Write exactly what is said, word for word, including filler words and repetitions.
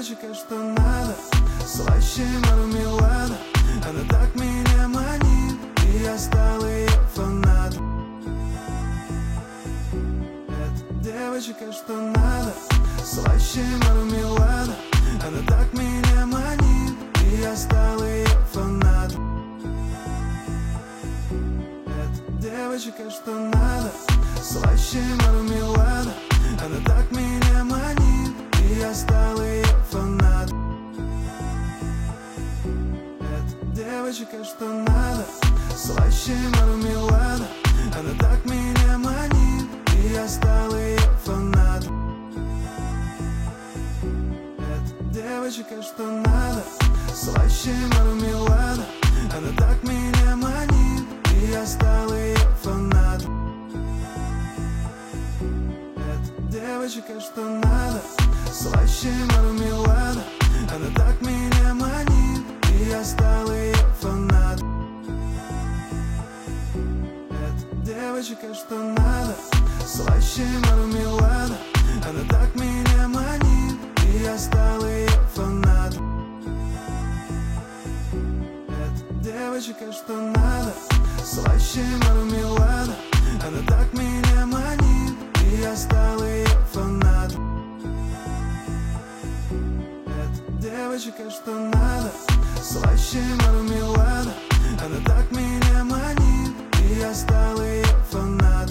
девочка, что надо, слаще мармелада. Она так меня манит, и я стал ее фанатом. Это девочка, что надо, слаще мармелада. Она так меня манит, и я стал ее фанатом. Это девочка, что надо, слаще мармелада. Она так меня манит, и я стал ее фанатом. Это девочка, что надо, слаще мармелада. Она так меня манит, и я стал ее фанатом. Это девочка, что надо, слаще мармелада. Она так меня манит, и я стал ее фанатом. Девочка, что надо, слаще мармелада. Она так меня манит, и я стал ее фанатом. Это девочка, что надо, слаще мармелада. Она так меня манит, и я стал ее фанатом. Это девочка, что надо, слаще мармелада. Она так меня манит, и я стал ее фанатом. Это девочка, что надо, слаще мармелада. Она так меня манит, и я стал ее фанатом.